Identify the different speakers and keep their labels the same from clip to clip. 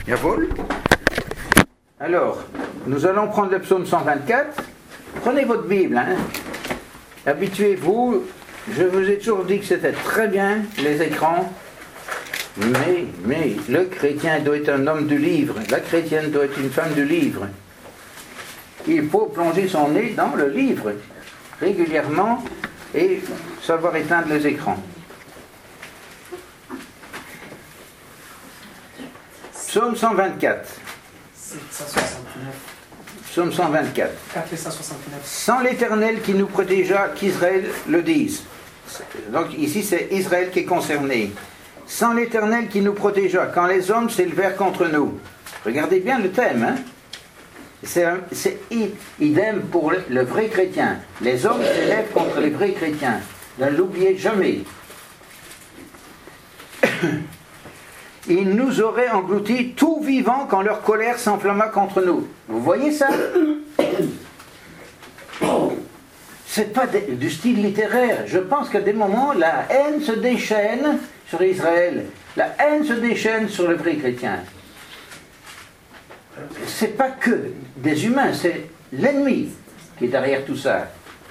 Speaker 1: Jawohl. Alors, nous allons prendre le psaume 124. Prenez votre Bible, hein. Habituez-vous. Je vous ai toujours dit que c'était très bien, les écrans. Mais le chrétien doit être un homme du livre. La chrétienne doit être une femme du livre. Il faut plonger son nez dans le livre régulièrement et savoir éteindre les écrans. Psaume 124.
Speaker 2: 169.
Speaker 1: Psaume 124.
Speaker 2: 469.
Speaker 1: Sans l'Éternel qui nous protégea, qu'Israël le dise. Donc ici c'est Israël qui est concerné. Sans l'Éternel qui nous protégea, quand les hommes s'élevèrent contre nous. Regardez bien le thème, hein? C'est idem pour le vrai chrétien. Les hommes s'élèvent contre les vrais chrétiens. Ne l'oubliez jamais. Ils nous auraient engloutis tout vivant quand leur colère s'enflamma contre nous. Vous voyez ça? C'est pas du style littéraire. Je pense qu'à des moments, la haine se déchaîne sur Israël. La haine se déchaîne sur le vrai chrétien. C'est pas que des humains, c'est l'ennemi qui est derrière tout ça.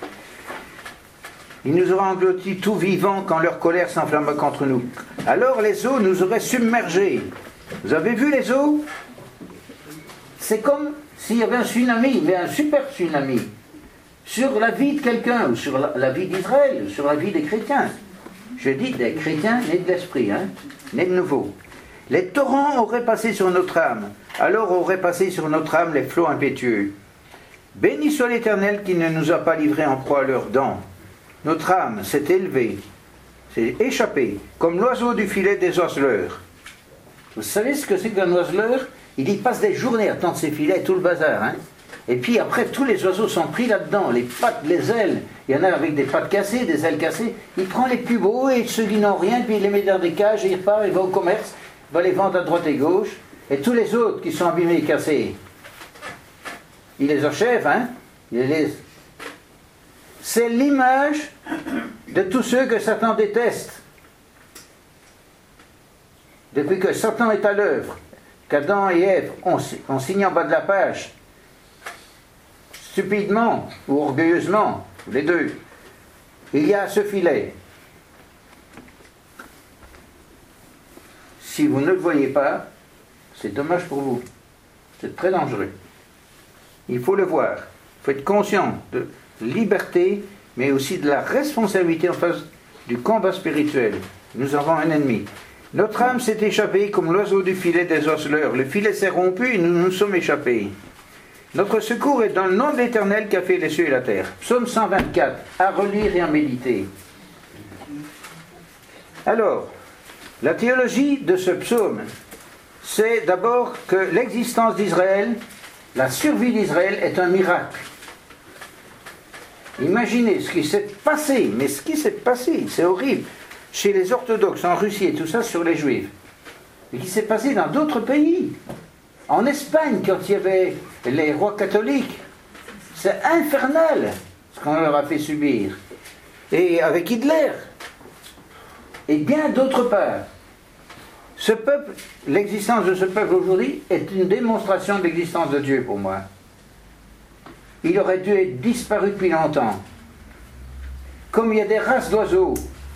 Speaker 1: Ils nous auraient engloutis tout vivant quand leur colère s'enflamma contre nous. Alors les eaux nous auraient submergés. Vous avez vu les eaux? C'est comme s'il y avait un tsunami, mais un super tsunami, sur la vie de quelqu'un, ou sur la vie d'Israël, ou sur la vie des chrétiens. Je dis des chrétiens nés de l'esprit, hein, nés de nouveau. Les torrents auraient passé sur notre âme, alors auraient passé sur notre âme les flots impétueux. Béni soit l'Éternel qui ne nous a pas livrés en proie à leurs dents. Notre âme s'est élevée, s'est échappée, comme l'oiseau du filet des oiseleurs. Vous savez ce que c'est qu'un oiseleur? Il y passe des journées à tendre ses filets, tout le bazar, hein. Et puis après, tous les oiseaux sont pris là-dedans, les pattes, les ailes. Il y en a avec des pattes cassées, des ailes cassées. Il prend les plus beaux et ceux qui n'ont rien, puis il les met dans des cages et il repart, il va au commerce, il va les vendre à droite et gauche. Et tous les autres qui sont abîmés et cassés, il les achève, hein. Il les laisse. C'est l'image de tous ceux que Satan déteste. Depuis que Satan est à l'œuvre, qu'Adam et Ève ont signé en bas de la page, stupidement ou orgueilleusement, les deux, il y a ce filet. Si vous ne le voyez pas, c'est dommage pour vous. C'est très dangereux. Il faut le voir. Il faut être conscient de liberté, mais aussi de la responsabilité en face du combat spirituel. Nous avons un ennemi. Notre âme s'est échappée comme l'oiseau du filet des oiseleurs. Le filet s'est rompu et nous nous sommes échappés. Notre secours est dans le nom de l'Éternel qui a fait les cieux et la terre. Psaume 124, à relire et à méditer. Alors, la théologie de ce psaume, c'est d'abord que l'existence d'Israël, la survie d'Israël est un miracle. Imaginez ce qui s'est passé, mais ce qui s'est passé, c'est horrible, chez les orthodoxes en Russie et tout ça sur les juifs. Mais qui s'est passé dans d'autres pays. En Espagne, quand il y avait les rois catholiques, c'est infernal ce qu'on leur a fait subir. Et avec Hitler, et bien d'autre part. Ce peuple, l'existence de ce peuple aujourd'hui est une démonstration de l'existence de Dieu pour moi. Il aurait dû être disparu depuis longtemps. Comme il y a des races d'oiseaux,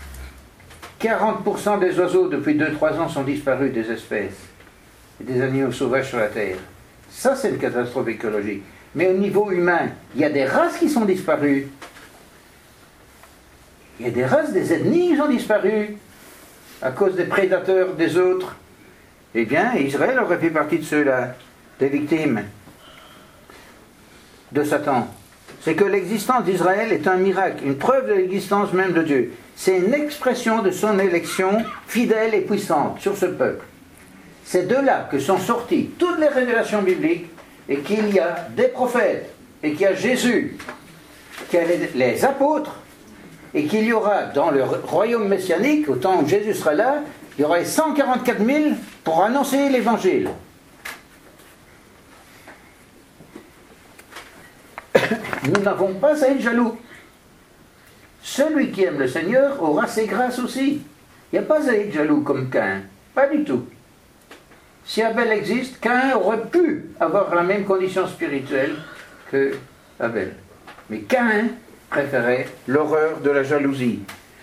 Speaker 1: 40% des oiseaux depuis 2-3 ans sont disparus des espèces et des animaux sauvages sur la Terre. Ça, c'est une catastrophe écologique. Mais au niveau humain, il y a des races qui sont disparues. Il y a des races, des ethnies qui ont disparu à cause des prédateurs des autres. Eh bien, Israël aurait fait partie de ceux-là, des victimes de Satan. C'est que l'existence d'Israël est un miracle, une preuve de l'existence même de Dieu. C'est une expression de son élection fidèle et puissante sur ce peuple. C'est de là que sont sorties toutes les révélations bibliques et qu'il y a des prophètes et qu'il y a Jésus, qu'il y a les apôtres et qu'il y aura dans le royaume messianique, au temps où Jésus sera là, il y aura les 144 000 pour annoncer l'évangile. Nous n'avons pas à être jaloux. Celui qui aime le Seigneur aura ses grâces aussi. Il n'y a pas à être jaloux comme Caïn. Pas du tout. Si Abel existe, Caïn aurait pu avoir la même condition spirituelle que Abel. Mais Caïn préférait l'horreur de la jalousie.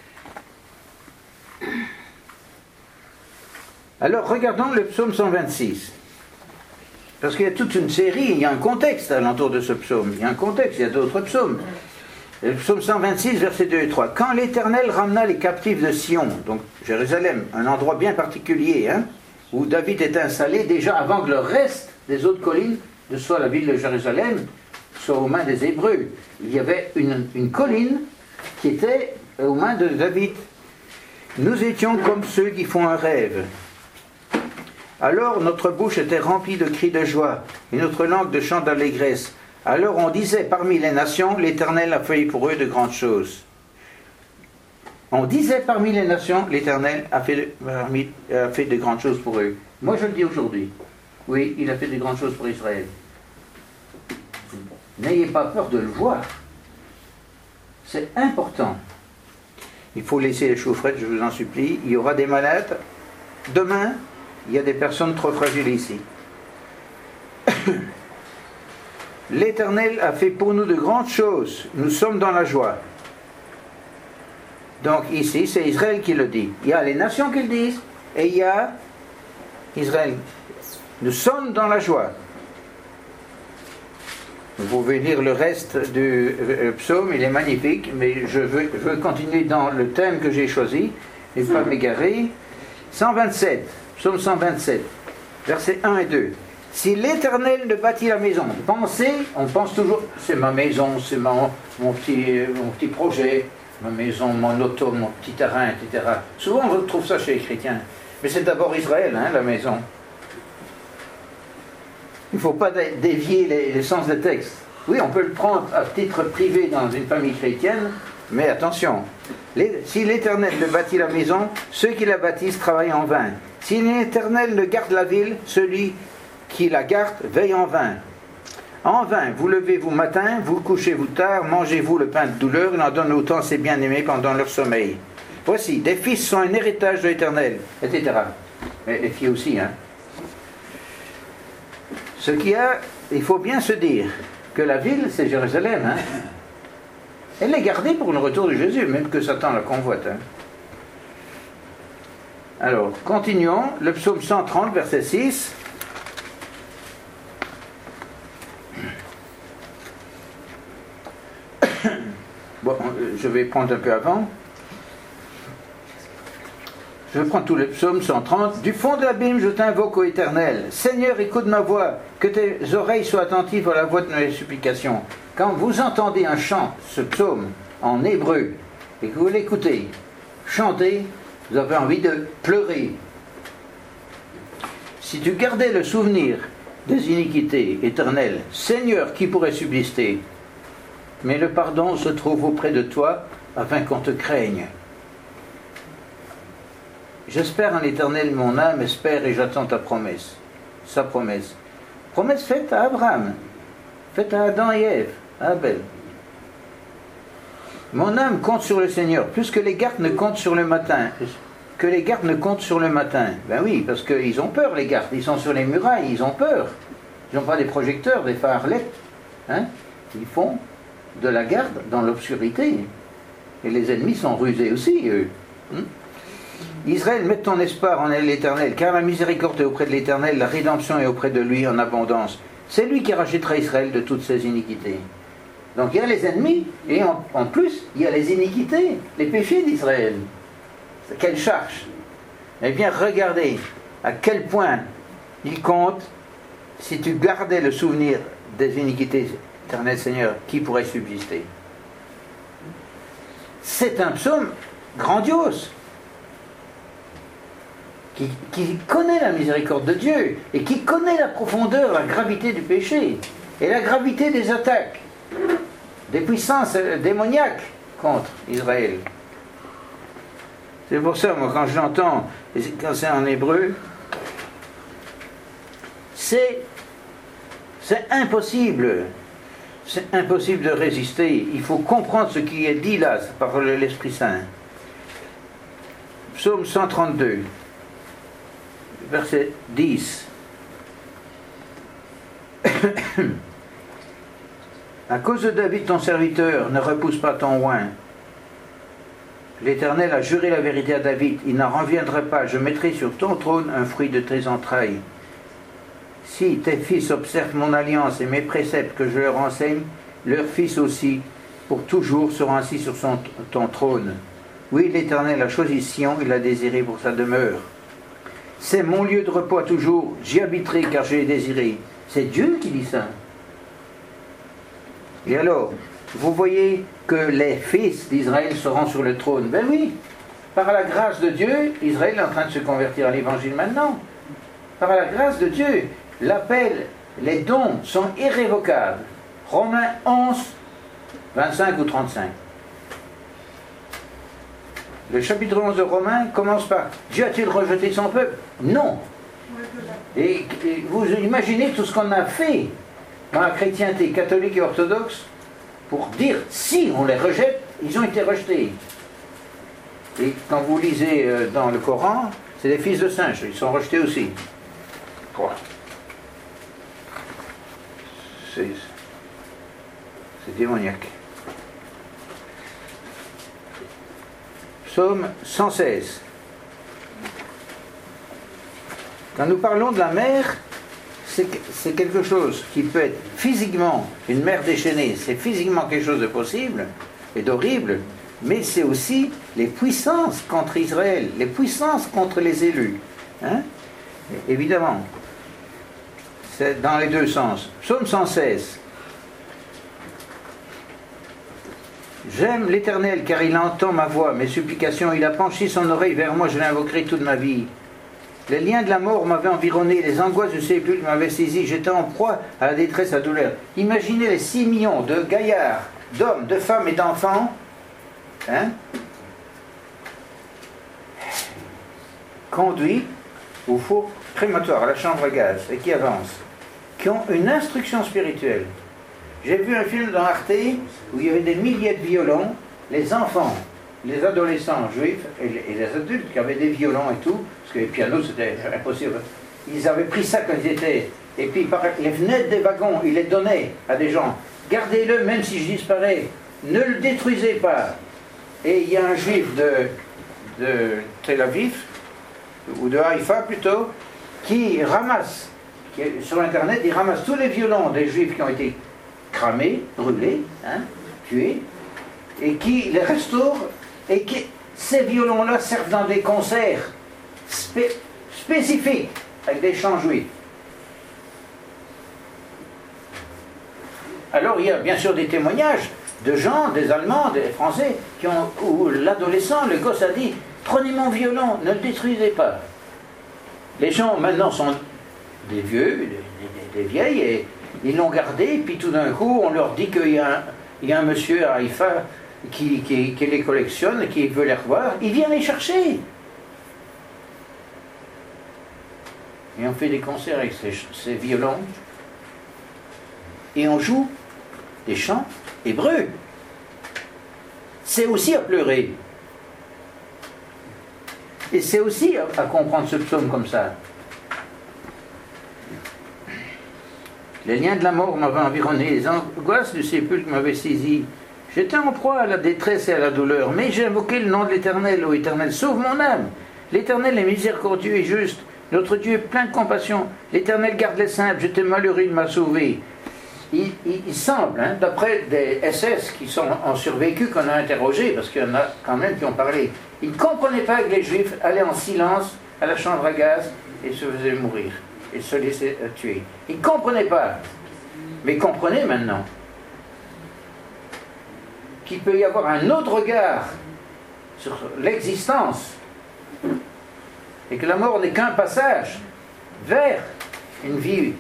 Speaker 1: Alors regardons le psaume 126. Parce qu'il y a toute une série, il y a un contexte alentour de ce psaume. Il y a un contexte, il y a d'autres psaumes. Le psaume 126, versets 2 et 3. Quand l'Éternel ramena les captifs de Sion, donc Jérusalem, un endroit bien particulier, où David était installé déjà avant que le reste des autres collines, de soit la ville de Jérusalem, soit aux mains des Hébreux. Il y avait une colline qui était aux mains de David. Nous étions comme ceux qui font un rêve. Alors notre bouche était remplie de cris de joie, et notre langue de chants d'allégresse. Alors on disait parmi les nations, l'Éternel a fait pour eux de grandes choses. On disait parmi les nations, l'Éternel a fait de grandes choses pour eux. Moi je le dis aujourd'hui. Oui, il a fait de grandes choses pour Israël. N'ayez pas peur de le voir. C'est important. Il faut laisser les chaufferettes, je vous en supplie. Il y aura des malades. Demain, il y a des personnes trop fragiles ici. L'Éternel a fait pour nous de grandes choses. Nous sommes dans la joie. Donc ici, c'est Israël qui le dit. Il y a les nations qui le disent, et il y a Israël. Nous sommes dans la joie. Vous pouvez lire le reste du psaume, il est magnifique, mais je veux continuer dans le thème que j'ai choisi, et pas m'égarer. 127, psaume 127, versets 1 et 2. Si l'Éternel ne bâtit la maison, on pense toujours, c'est ma maison, c'est mon petit projet, ma maison, mon auto, mon petit terrain, etc. Souvent on retrouve ça chez les chrétiens. Mais c'est d'abord Israël, la maison. Il ne faut pas dévier le sens des textes. Oui, on peut le prendre à titre privé dans une famille chrétienne, mais attention. Si l'Éternel ne bâtit la maison, ceux qui la bâtissent travaillent en vain. Si l'Éternel ne garde la ville, celui qui la garde veille en vain. En vain, vous levez-vous matin, vous couchez-vous tard, mangez-vous le pain de douleur, il en donne autant à ses bien-aimés pendant leur sommeil. Voici, des fils sont un héritage de l'Éternel, etc. Mais les filles aussi, Ce qu'il y a, il faut bien se dire que la ville, c'est Jérusalem. Elle est gardée pour le retour de Jésus, même que Satan la convoite. Alors, continuons. Le psaume 130, verset 6. Bon, je vais prendre un peu avant. Je vais prendre tout le psaume 130. Du fond de l'abîme, je t'invoque, ô Éternel. Seigneur, écoute ma voix, que tes oreilles soient attentives à la voix de mes supplications. Quand vous entendez un chant, ce psaume, en hébreu, et que vous l'écoutez, chanter, vous avez envie de pleurer. Si tu gardais le souvenir des iniquités éternelles, Seigneur, qui pourrait subsister? Mais le pardon se trouve auprès de toi, afin qu'on te craigne. J'espère en l'Éternel, mon âme espère et j'attends ta promesse. Sa promesse. Promesse faite à Abraham, faite à Adam et Ève, à Abel. Mon âme compte sur le Seigneur, plus que les gardes ne comptent sur le matin. Que les gardes ne comptent sur le matin. Ben oui, parce qu'ils ont peur, les gardes. Ils sont sur les murailles, ils ont peur. Ils n'ont pas des projecteurs, des phares LED. Ils font de la garde dans l'obscurité. Et les ennemis sont rusés aussi, eux. Israël, mets ton espoir en l'Éternel, car la miséricorde est auprès de l'Éternel, la rédemption est auprès de lui en abondance. C'est lui qui rachètera Israël de toutes ses iniquités. Donc il y a les ennemis, et en plus, il y a les iniquités, les péchés d'Israël. Quelle charge! Eh bien, regardez à quel point il compte, si tu gardais le souvenir des iniquités, Éternel Seigneur, qui pourrait subsister? C'est un psaume grandiose. Qui connaît la miséricorde de Dieu et qui connaît la profondeur, la gravité du péché et la gravité des attaques des puissances démoniaques contre Israël. C'est pour ça, moi, quand je l'entends, quand c'est en hébreu, c'est impossible. C'est impossible de résister. Il faut comprendre ce qui est dit là par l'Esprit Saint. Psaume 132. Verset 10. À cause de David ton serviteur, ne repousse pas ton oint. L'Éternel a juré la vérité à David, il n'en reviendra pas, je mettrai sur ton trône un fruit de tes entrailles. Si tes fils observent mon alliance et mes préceptes que je leur enseigne, leurs fils aussi, pour toujours, seront assis sur ton trône. Oui, l'Éternel a choisi Sion, il l'a désiré pour sa demeure. C'est mon lieu de repos à toujours, j'y habiterai car je l'ai désiré. C'est Dieu qui dit ça. Et alors, vous voyez que les fils d'Israël seront sur le trône. Ben oui, par la grâce de Dieu, Israël est en train de se convertir à l'évangile maintenant. Par la grâce de Dieu, l'appel, les dons sont irrévocables. Romains 11, 25 ou 35. Le chapitre 11 de Romains commence par « Dieu a-t-il rejeté son peuple ?» Non. Et vous imaginez tout ce qu'on a fait dans la chrétienté catholique et orthodoxe pour dire si on les rejette, ils ont été rejetés. Et quand vous lisez dans le Coran, c'est des fils de singes, ils sont rejetés aussi. Voilà. C'est démoniaque. Psaume 116. Quand nous parlons de la mer, c'est quelque chose qui peut être physiquement, une mer déchaînée, c'est physiquement quelque chose de possible et d'horrible, mais c'est aussi les puissances contre Israël, les puissances contre les élus. Hein? Évidemment, c'est dans les deux sens. Psaume 116. J'aime l'Éternel car il entend ma voix, mes supplications, il a penché son oreille vers moi, je l'invoquerai toute ma vie. Les liens de la mort m'avaient environné, les angoisses du sépulcre m'avaient saisi, j'étais en proie à la détresse, à la douleur. Imaginez les 6 millions de gaillards, d'hommes, de femmes et d'enfants, hein, conduits au four crématoire, à la chambre à gaz, et qui avancent, qui ont une instruction spirituelle. J'ai vu un film dans Arte où il y avait des milliers de violons, les enfants, les adolescents juifs et les adultes qui avaient des violons et tout, parce que les pianos c'était impossible, ils avaient pris ça quand ils étaient, et puis par les fenêtres des wagons, ils les donnaient à des gens, gardez-le même si je disparais, ne le détruisez pas. Et il y a un juif de Tel Aviv, ou de Haïfa plutôt, qui ramasse, sur internet, il ramasse tous les violons des juifs qui ont été cramés, brûlés, hein, tués, et qui les restaure, et qui, ces violons-là servent dans des concerts spécifiques, avec des chants juifs. Alors il y a bien sûr des témoignages de gens, des Allemands, des Français, où l'adolescent, le gosse a dit « Prenez mon violon, ne le détruisez pas ». Les gens maintenant sont des vieux, des vieilles, et ils l'ont gardé, puis tout d'un coup on leur dit qu'il y a un monsieur à Haïfa qui les collectionne, qui veut les revoir, il vient les chercher. Et on fait des concerts avec ces violons, et on joue des chants hébreux. C'est aussi à pleurer. Et c'est aussi à comprendre ce psaume comme ça. Les liens de la mort m'avaient environné, les angoisses du sépulcre m'avaient saisi. J'étais en proie à la détresse et à la douleur, mais j'ai invoqué le nom de l'Éternel. Ô Éternel, sauve mon âme. L'Éternel est miséricordieux et juste. Notre Dieu est plein de compassion. L'Éternel garde les simples. J'étais malheureux, il m'a sauvé. Il semble, hein, d'après des SS qui ont survécu, qu'on a interrogé, parce qu'il y en a quand même qui ont parlé, ils ne comprenaient pas que les Juifs allaient en silence à la chambre à gaz et se faisaient mourir, et se laissaient tuer. Ils ne comprenaient pas, mais ils comprenaient maintenant qu'il peut y avoir un autre regard sur l'existence, et que la mort n'est qu'un passage vers une vie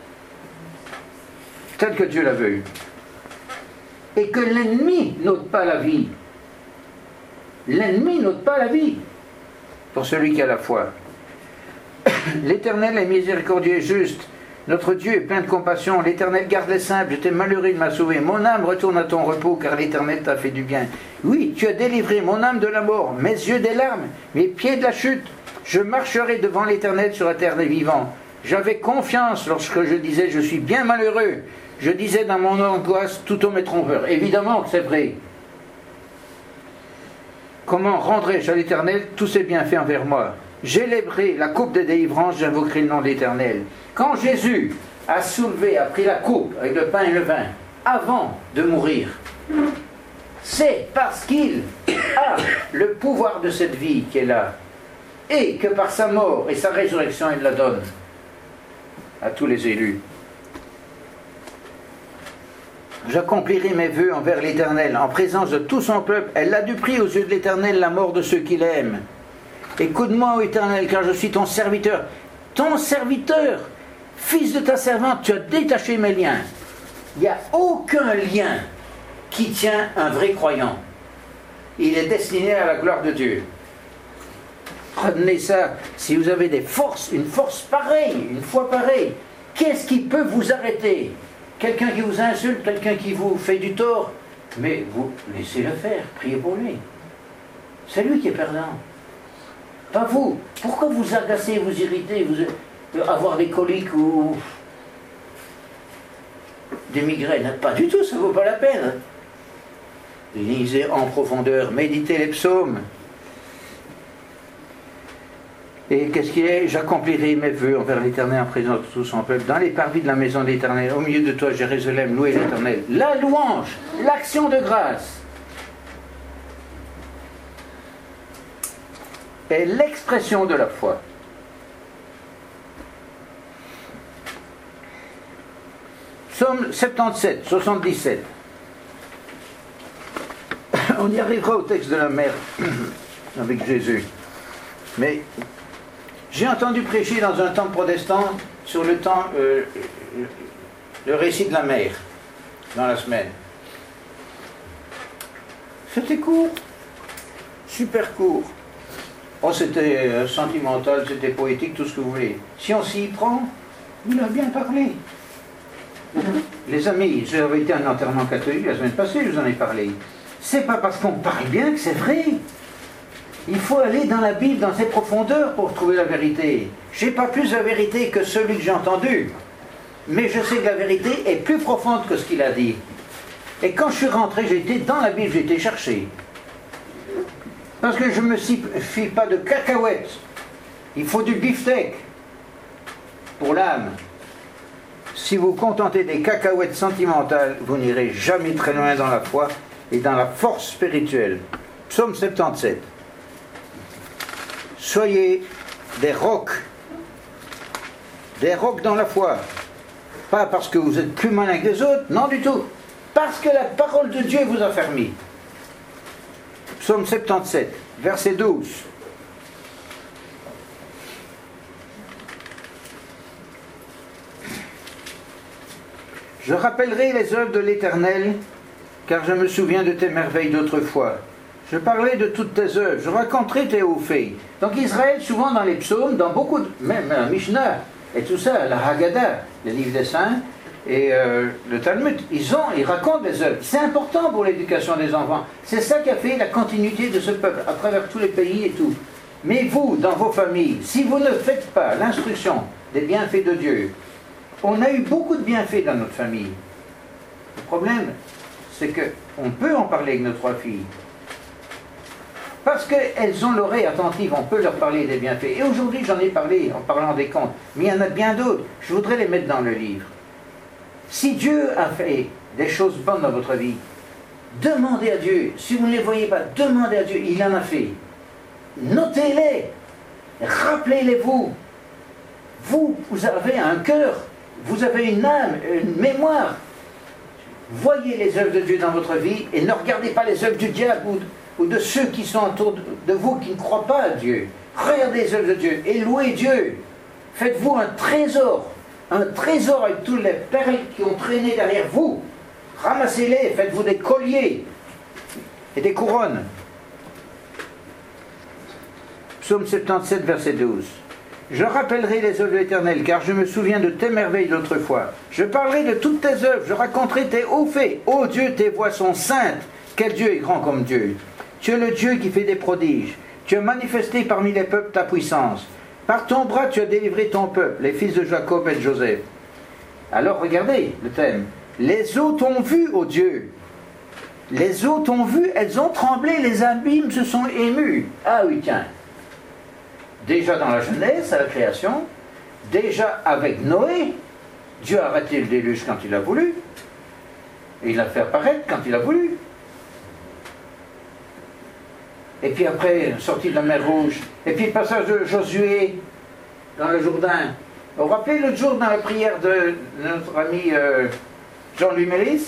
Speaker 1: telle que Dieu la veut, et que l'ennemi n'ôte pas la vie. L'ennemi n'ôte pas la vie pour celui qui a la foi. L'Éternel est miséricordieux et juste. Notre Dieu est plein de compassion. L'Éternel garde les simples. J'étais malheureux, il m'a sauvé. Mon âme retourne à ton repos, car l'Éternel t'a fait du bien. Oui, tu as délivré mon âme de la mort, mes yeux des larmes, mes pieds de la chute. Je marcherai devant l'Éternel sur la terre des vivants. J'avais confiance lorsque je disais je suis bien malheureux. Je disais dans mon angoisse, tout homme est trompeur. Évidemment que c'est vrai. Comment rendrai-je à l'Éternel tous ses bienfaits envers moi? J'élèverai la coupe des délivrances, j'invoquerai le nom de l'Éternel. Quand Jésus a pris la coupe avec le pain et le vin, avant de mourir, c'est parce qu'il a le pouvoir de cette vie qui est là, et que par sa mort et sa résurrection, il la donne à tous les élus. J'accomplirai mes vœux envers l'Éternel, en présence de tout son peuple. Elle a du prix aux yeux de l'Éternel, la mort de ceux qui l'aiment. Écoute-moi, ô Éternel, car je suis ton serviteur. Ton serviteur, fils de ta servante, tu as détaché mes liens. Il n'y a aucun lien qui tient un vrai croyant. Il est destiné à la gloire de Dieu. Retenez ça, si vous avez des forces, une force pareille, une foi pareille, qu'est-ce qui peut vous arrêter? Quelqu'un qui vous insulte, quelqu'un qui vous fait du tort, mais vous laissez-le faire, priez pour lui. C'est lui qui est perdant. Pas vous. Pourquoi vous agacez, vous irritez, avoir des coliques ou des migraines? Pas du tout, ça ne vaut pas la peine. Lisez en profondeur, méditez les psaumes. Et qu'est-ce qu'il est? J'accomplirai mes vœux envers l'Éternel en présence de tout son peuple, dans les parvis de la maison de l'Éternel, au milieu de toi, Jérusalem, louez l'Éternel. La louange, l'action de grâce est l'expression de la foi. Psaume 77, 77. On y arrivera au texte de la mer avec Jésus. Mais j'ai entendu prêcher dans un temple protestant sur le récit de la mer dans la semaine. C'était court, super court. Oh, c'était sentimental, c'était poétique, tout ce que vous voulez. Si on s'y prend, il a bien parlé. Les amis, j'avais été à un enterrement catholique la semaine passée, je vous en ai parlé. C'est pas parce qu'on parle bien que c'est vrai. Il faut aller dans la Bible, dans ses profondeurs pour trouver la vérité. Je n'ai pas plus la vérité que celui que j'ai entendu. Mais je sais que la vérité est plus profonde que ce qu'il a dit. Et quand je suis rentré, j'ai été dans la Bible, j'ai été chercher. Parce que je ne me fie pas de cacahuètes. Il faut du beefsteak pour l'âme. Si vous contentez des cacahuètes sentimentales, vous n'irez jamais très loin dans la foi et dans la force spirituelle. Psaume 77. Soyez des rocs dans la foi. Pas parce que vous êtes plus malin que les autres, non du tout. Parce que la parole de Dieu vous a fermé. Psaume 77, verset 12. Je rappellerai les œuvres de l'Éternel, car je me souviens de tes merveilles d'autrefois. Je parlerai de toutes tes œuvres, je raconterai tes hauts faits. Donc Israël, souvent dans les psaumes, dans beaucoup de... même la Mishnah et tout ça, la Haggadah, les livres des saints, et le Talmud, ils racontent des œuvres. C'est important pour l'éducation des enfants. C'est ça qui a fait la continuité de ce peuple, à travers tous les pays et tout. Mais vous, dans vos familles, si vous ne faites pas l'instruction des bienfaits de Dieu, on a eu beaucoup de bienfaits dans notre famille. Le problème, c'est qu'on peut en parler avec nos trois filles. Parce qu'elles ont l'oreille attentive, on peut leur parler des bienfaits. Et aujourd'hui, j'en ai parlé en parlant des contes. Mais il y en a bien d'autres. Je voudrais les mettre dans le livre. Si Dieu a fait des choses bonnes dans votre vie, demandez à Dieu. Si vous ne les voyez pas, demandez à Dieu. Il en a fait. Notez-les. Rappelez-les-vous. Vous avez un cœur. Vous avez une âme, une mémoire. Voyez les œuvres de Dieu dans votre vie et ne regardez pas les œuvres du diable ou de ceux qui sont autour de vous qui ne croient pas à Dieu. Regardez les œuvres de Dieu et louez Dieu. Faites-vous un trésor avec toutes les perles qui ont traîné derrière vous. Ramassez-les, faites-vous des colliers et des couronnes. Psaume 77, verset 12. Je rappellerai les œuvres de l'Éternel, car je me souviens de tes merveilles d'autrefois. Je parlerai de toutes tes œuvres, je raconterai tes hauts faits. Ô Dieu, tes voies sont saintes. Quel Dieu est grand comme Dieu. Tu es le Dieu qui fait des prodiges. Tu as manifesté parmi les peuples ta puissance. Par ton bras, tu as délivré ton peuple, les fils de Jacob et de Joseph. Alors regardez le thème. Les eaux t'ont vu, ô Dieu. Les eaux t'ont vu, elles ont tremblé, les abîmes se sont émus. Ah oui, tiens. Déjà dans la Genèse, à la création, déjà avec Noé, Dieu a arrêté le déluge quand il a voulu. Et il l'a fait apparaître quand il a voulu. Et puis après, sortie de la mer Rouge. Et puis le passage de Josué dans le Jourdain. Vous vous rappelez l'autre jour dans la prière de notre ami Jean-Louis Mélis?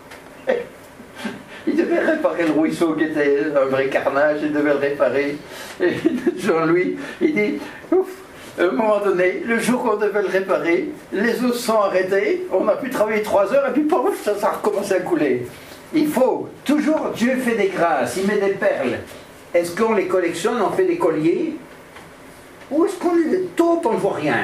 Speaker 1: Il devait réparer le ruisseau qui était un vrai carnage, il devait le réparer. Et Jean-Louis, il dit, ouf, à un moment donné, le jour qu'on devait le réparer, les eaux se sont arrêtées, on a pu travailler 3 heures et puis pouf, ça a recommencé à couler. Il faut, toujours, Dieu fait des grâces, il met des perles. Est-ce qu'on les collectionne, on fait des colliers? Ou est-ce qu'on les taupe, on ne voit rien?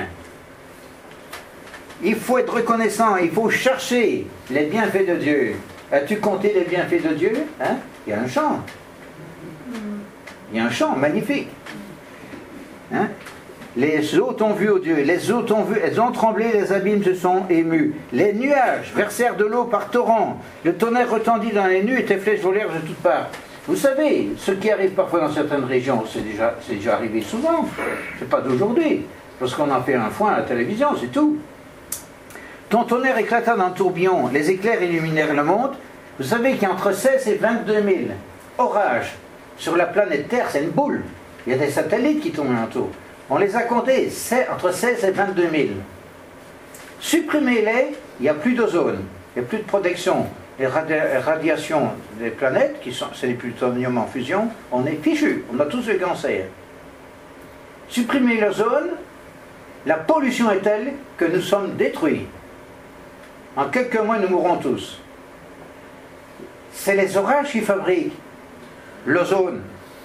Speaker 1: Il faut être reconnaissant, il faut chercher les bienfaits de Dieu. As-tu compté les bienfaits de Dieu? Hein? Il y a un chant. Il y a un chant magnifique. Hein? Les eaux t'ont vu, ô Dieu, les eaux t'ont vu, elles ont tremblé, les abîmes se sont émus. Les nuages versèrent de l'eau par torrent. Le tonnerre retendit dans les nues et tes flèches volèrent de toutes parts. Vous savez, ce qui arrive parfois dans certaines régions, c'est déjà arrivé souvent. C'est pas d'aujourd'hui. Lorsqu'on en fait un foin à la télévision, c'est tout. Ton tonnerre éclata dans le tourbillon, les éclairs illuminèrent le monde. Vous savez qu'il y a entre 16 et 22 000 orages sur la planète Terre, c'est une boule. Il y a des satellites qui tournent autour. On les a comptés, entre 16 et 22 000. Supprimez-les, il n'y a plus d'ozone, il n'y a plus de protection. Les radiations des planètes, c'est les plutonium en fusion, on est fichus, on a tous le cancer. Supprimez l'ozone, la pollution est telle que nous sommes détruits. En quelques mois, nous mourrons tous. C'est les orages qui fabriquent l'ozone.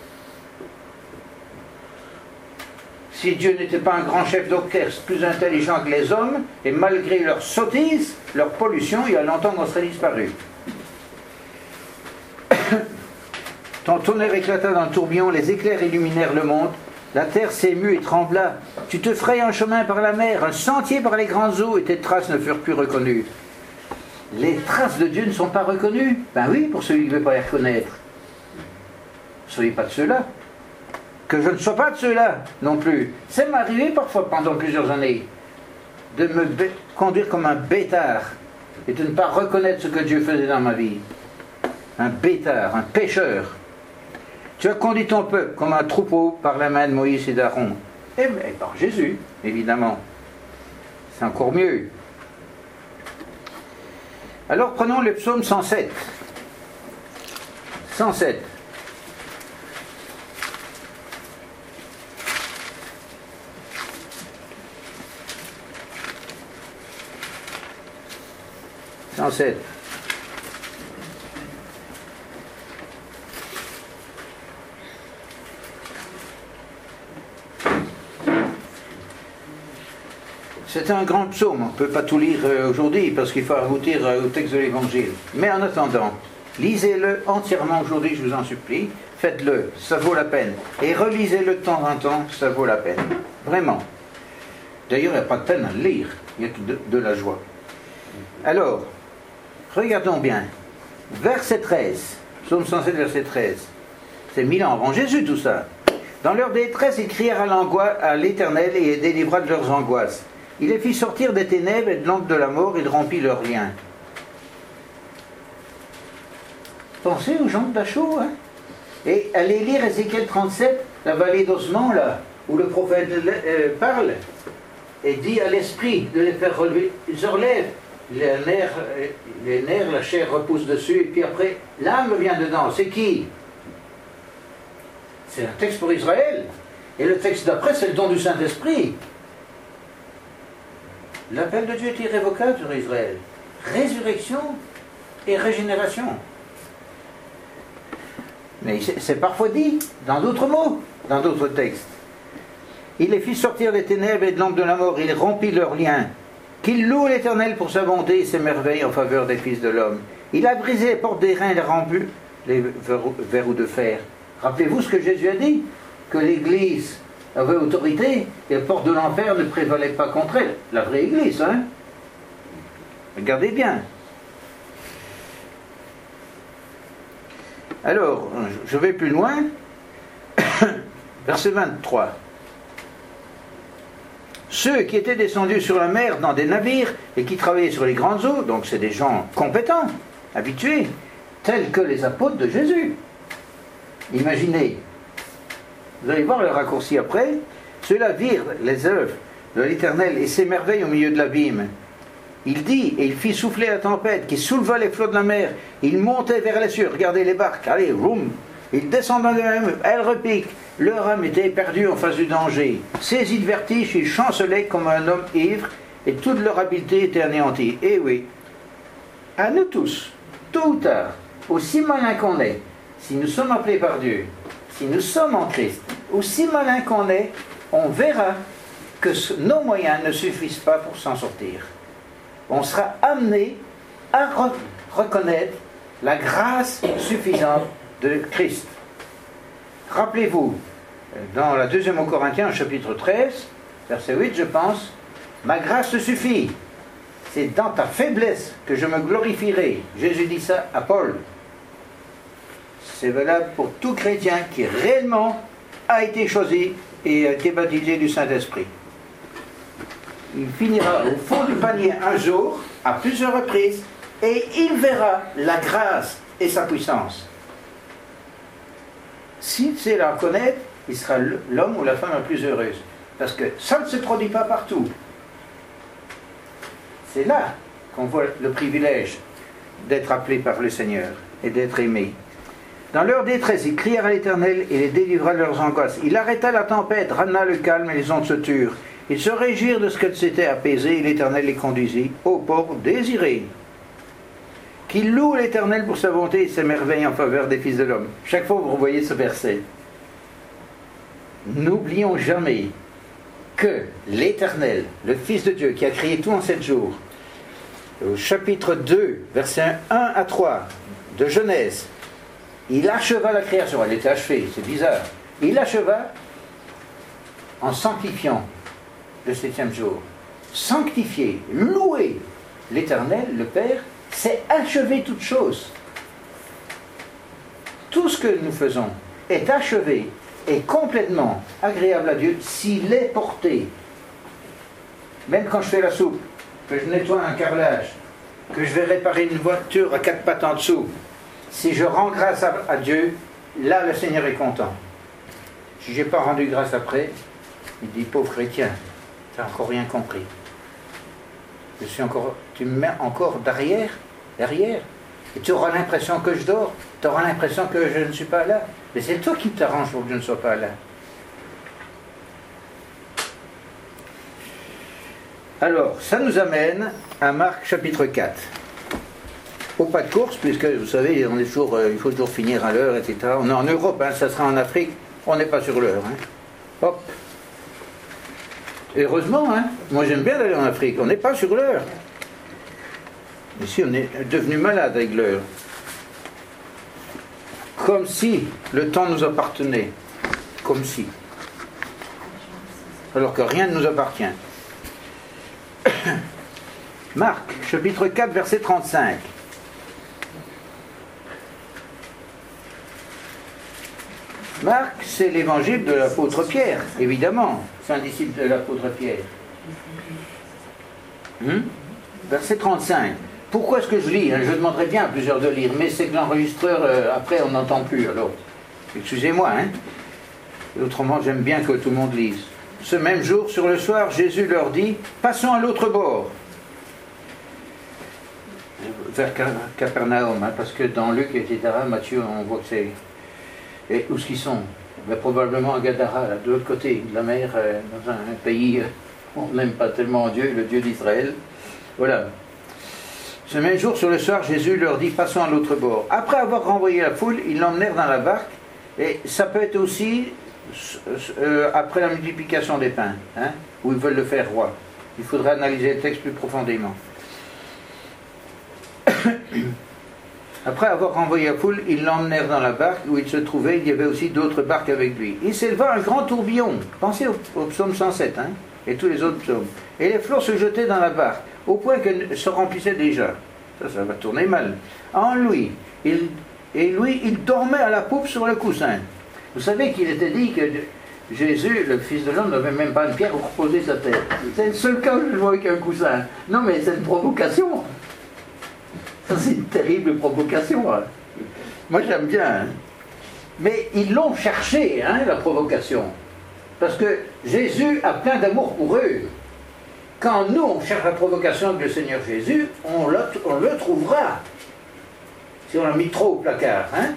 Speaker 1: Si Dieu n'était pas un grand chef d'orchestre plus intelligent que les hommes, et malgré leur sottise, leur pollution, il y a longtemps qu'on serait disparu. Ton tonnerre éclata dans le tourbillon, les éclairs illuminèrent le monde, la terre s'émut et trembla. Tu te frayes un chemin par la mer, un sentier par les grandes eaux, et tes traces ne furent plus reconnues. Les traces de Dieu ne sont pas reconnues? Ben oui, pour celui qui ne veut pas les reconnaître. Ne soyez pas de ceux-là. Que je ne sois pas de ceux-là non plus. Ça m'est arrivé parfois pendant plusieurs années de me conduire comme un bêtard et de ne pas reconnaître ce que Dieu faisait dans ma vie. Un bêtard, un pécheur. Tu as conduit ton peuple comme un troupeau par la main de Moïse et d'Aaron. Et par Jésus, évidemment. C'est encore mieux. Alors prenons le psaume 107. 107. C'est un grand psaume, on ne peut pas tout lire aujourd'hui parce qu'il faut aboutir au texte de l'Évangile. Mais en attendant, lisez-le entièrement aujourd'hui, je vous en supplie, faites-le, ça vaut la peine. Et relisez-le de temps en temps, ça vaut la peine. Vraiment. D'ailleurs, il n'y a pas de peine à le lire, il y a de la joie. Alors, regardons bien. Verset 13, psaume 107, verset 13. C'est 1000 ans avant Jésus tout ça. Dans leur détresse, ils crièrent à l'Éternel et les délivra de leurs angoisses. Il les fit sortir des ténèbres et de l'ombre de la mort, il remplit leurs liens. Pensez aux gens d'Achou, hein? Et allez lire Ézéchiel 37, la vallée d'Osman, là, où le prophète parle et dit à l'esprit de les faire relever. Ils se relèvent, les nerfs, la chair repousse dessus, et puis après, l'âme vient dedans. C'est qui? C'est un texte pour Israël. Et le texte d'après, c'est le don du Saint-Esprit. L'appel de Dieu est irrévocable sur Israël. Résurrection et régénération. Mais c'est parfois dit dans d'autres mots, dans d'autres textes. Il les fit sortir des ténèbres et de l'ombre de la mort, il rompit leurs liens. Qu'il loue l'Éternel pour sa bonté et ses merveilles en faveur des fils de l'homme. Il a brisé les portes des reins et rompu les verrous de fer. Rappelez-vous ce que Jésus a dit, que l'Église avait autorité, et la porte de l'enfer ne prévalait pas contre elle. La vraie Église, hein? Regardez bien. Alors, je vais plus loin. Verset 23. Ceux qui étaient descendus sur la mer dans des navires et qui travaillaient sur les grandes eaux, donc c'est des gens compétents, habitués, tels que les apôtres de Jésus. Imaginez, vous allez voir le raccourci après, ceux-là virent les œuvres de l'Éternel et ses merveilles au milieu de l'abîme. Il dit, et il fit souffler la tempête qui souleva les flots de la mer. Il montait vers les cieux, regardez les barques, allez, roum. Il descendait de même, elles repiquent. Leur âme était éperdue en face du danger. Saisis de vertige, ils chancelaient comme un homme ivre, et toute leur habileté était anéantie. Eh oui, à nous tous, tôt ou tard, aussi malin qu'on est, si nous sommes appelés par Dieu, si nous sommes en Christ, aussi malin qu'on est, on verra que nos moyens ne suffisent pas pour s'en sortir. On sera amené à reconnaître la grâce suffisante de Christ. Rappelez-vous, dans la deuxième aux Corinthiens, chapitre 13, verset 8, je pense, « Ma grâce te suffit. C'est dans ta faiblesse que je me glorifierai. » Jésus dit ça à Paul. C'est valable pour tout chrétien qui réellement a été choisi et a été baptisé du Saint-Esprit. Il finira au fond du panier un jour, à plusieurs reprises, et il verra la grâce et sa puissance. S'il sait la reconnaître, il sera l'homme ou la femme la plus heureuse. Parce que ça ne se produit pas partout. C'est là qu'on voit le privilège d'être appelé par le Seigneur et d'être aimé. Dans leur détresse, ils crièrent à l'Éternel et les délivra de leurs angoisses. Il arrêta la tempête, ramena le calme et les ondes se turent. Ils se réjouirent de ce qu'elle s'était apaisée et l'Éternel les conduisit au port désiré. Qu'ils louent l'Éternel pour sa bonté et ses merveilles en faveur des fils de l'homme. Chaque fois vous revoyez ce verset. N'oublions jamais que l'Éternel, le Fils de Dieu, qui a créé tout en 7 jours, au chapitre 2, versets 1 à 3 de Genèse, il acheva la création. Elle était achevée, c'est bizarre. Il acheva en sanctifiant le 7e jour. Sanctifier, louer l'Éternel, le Père, c'est achever toute chose. Tout ce que nous faisons est achevé et complètement agréable à Dieu s'il est porté. Même quand je fais la soupe, que je nettoie un carrelage, que je vais réparer une voiture à 4 pattes en dessous, si je rends grâce à Dieu, là le Seigneur est content. Si je n'ai pas rendu grâce après, il dit, pauvre chrétien, tu n'as encore rien compris. Tu me mets encore derrière, et tu auras l'impression que je dors, tu auras l'impression que je ne suis pas là. Mais c'est toi qui t'arranges pour que je ne sois pas là. Alors, ça nous amène à Marc chapitre 4. Au pas de course, puisque vous savez, il faut toujours finir à l'heure, etc. On est en Europe, hein, ça sera en Afrique, on n'est pas sur l'heure. Hein. Hop. Heureusement, hein, moi j'aime bien aller en Afrique, on n'est pas sur l'heure. Ici, on est devenu malade avec l'heure. Comme si le temps nous appartenait. Comme si. Alors que rien ne nous appartient. Marc, chapitre 4, verset 35. Marc, c'est l'évangile de l'apôtre Pierre, évidemment. C'est un disciple de l'apôtre Pierre. Verset 35. Pourquoi est-ce que je lis? Je demanderais bien à plusieurs de lire, mais c'est que l'enregistreur, après, on n'entend plus. Alors, excusez-moi. Autrement, j'aime bien que tout le monde lise. Ce même jour, sur le soir, Jésus leur dit, passons à l'autre bord. Vers Capernaum, parce que dans Luc, etc., Matthieu, on voit que c'est... Et où est-ce qu'ils sont? Probablement à Gadara, là, de l'autre côté de la mer, dans un pays où on n'aime pas tellement Dieu, le Dieu d'Israël. Voilà. Ce même jour, sur le soir, Jésus leur dit, passons à l'autre bord. Après avoir renvoyé la foule, ils l'emmenèrent dans la barque, et ça peut être aussi après la multiplication des pains, où ils veulent le faire roi. Il faudra analyser le texte plus profondément. Après avoir renvoyé la foule, ils l'emmenèrent dans la barque où il se trouvait. Il y avait aussi d'autres barques avec lui. Il s'éleva un grand tourbillon. Pensez au psaume 107, hein, et tous les autres psaumes. Et les flots se jetaient dans la barque, au point qu'elle se remplissait déjà. Ça va tourner mal. En lui, il dormait à la poupe sur le coussin. Vous savez qu'il était dit que Jésus, le Fils de l'homme, n'avait même pas une pierre pour poser sa tête. C'est le seul cas où je le vois avec un coussin. Non, mais c'est une provocation. Ça, c'est une terrible provocation. Hein. Moi, j'aime bien. Hein. Mais ils l'ont cherché, hein, la provocation. Parce que Jésus a plein d'amour pour eux. Quand nous, on cherche la provocation avec le Seigneur Jésus, on le trouvera. Si on l'a mis trop au placard. Hein.